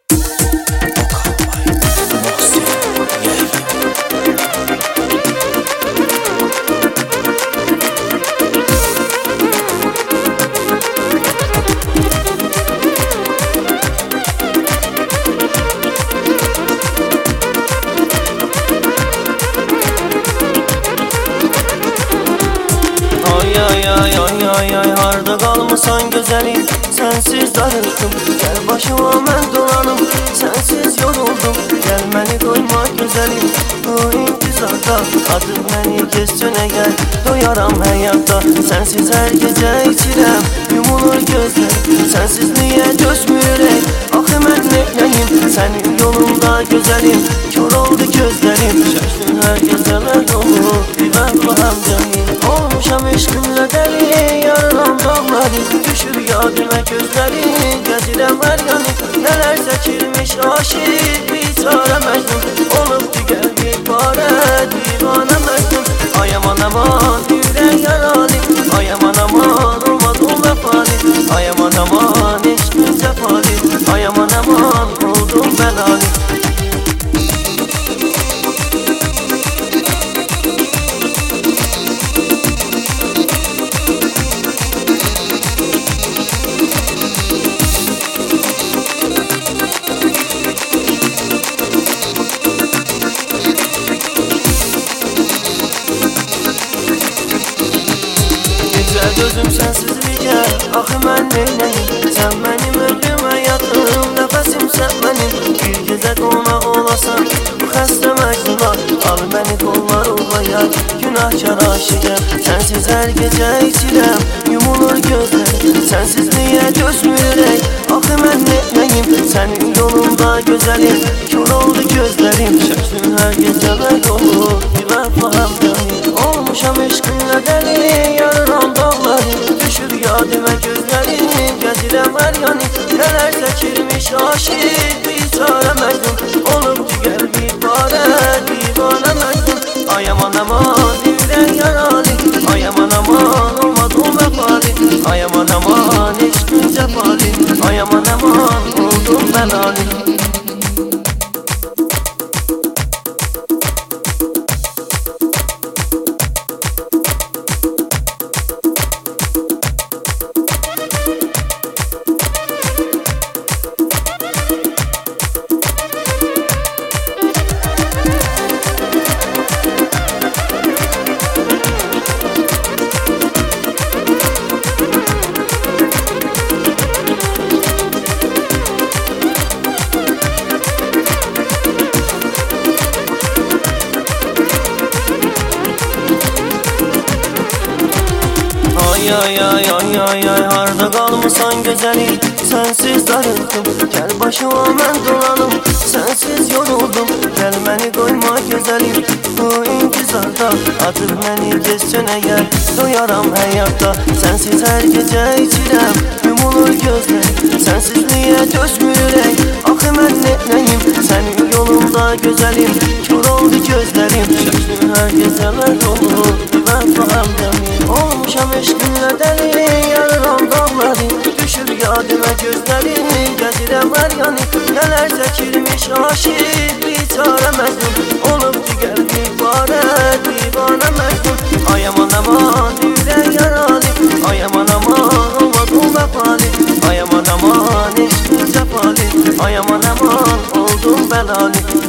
Ay harda kalmasan güzelim, sensiz darıldım. Gel başıma mən dolanım, sensiz yoruldum. Gel məni koyma güzelim, bu intizarda. Adım məni kesçönə gel, doyaram həyatda. Sensiz hər gecə içirəm, yumulur gözlərim. Sensiz niyə dözmürək, axı mən neyləyim? Sənin yolunda güzelim, kör oldu gözlərim. Şaşdın hər gecələr dolu, divərlaham canım. Olmuşam eşqinlə dəli, yarıram dağları. Düşür yadımə gözlərin, gəzirəm hər yanı. Nələr çəkilmiş aşiq, biçarə Məcnun. Olubdu qəlbi parə, divanə Məcnun. Ay aman aman, ürək yaralı. Ay aman aman, olmadım vəfalı. Ay aman aman, eşqin cəfalı. Ay aman aman, oldum bəlalı. Gözüm sensiz gel, axı mən neyləyim? Sən mənim ömrüm, həyatım, nəfəsim sən mənim. Bir gecə qonaq olasan, bu xəstə Məcnunlar. Al məni qollar ovlayar, günahkar aşiqəm. Sensiz hər gecə içirəm, yumulur gözlərim. Sensiz niyə dözmürək, axı mən neyləyim? Sənin yolunda gözəlim, kör oldu gözlərim. Şaşdın hər gecələr dolu, divərlaham canım. Olmuşam eşqinlə dəli, yarıram dağları. Düşür yadımə gözlərim, gəzirəm hər yanı. Nələr çəkilmiş aşiq, biçarə Məcnun. Olubdu qəlbi parə, divanə Məcnun. Ay aman aman, ürək yaralı. Ay aman aman, olmadım vəfalı. Ay aman aman, eşqin cəfalı. Ay aman aman, oldum bəlalı. Ay harda kalmasan güzelim, sensiz darıldım. Gel başıma mən dolanım, sensiz yoruldum. Gel məni koyma güzelim, bu intizarda. Atıb məni kesçönə gel, doyaram həyatda. Sensiz hər gecə içirəm, yumulur gözlərim. Sensiz niyə dözmürək, axı mən neyləyim? Sənin yolunda güzelim, kör oldu gözlərim. Şaşdın hər gecələr dolu, divərlaham canım. Olmuşam eşqinlə dəli, yarıram dağları. Düşür yadımə gözlərim, gəzirəm hər yanı. Nələr çəkilmiş aşiq, biçarə Məcnun. Olubdu qəlbi parə, divanə Məcnun. Ay aman aman, ürək yaralı. Ay aman aman, olmadım vəfalı. Ay aman aman, eşqin cəfalı. Ay aman aman, oldum bəlalı.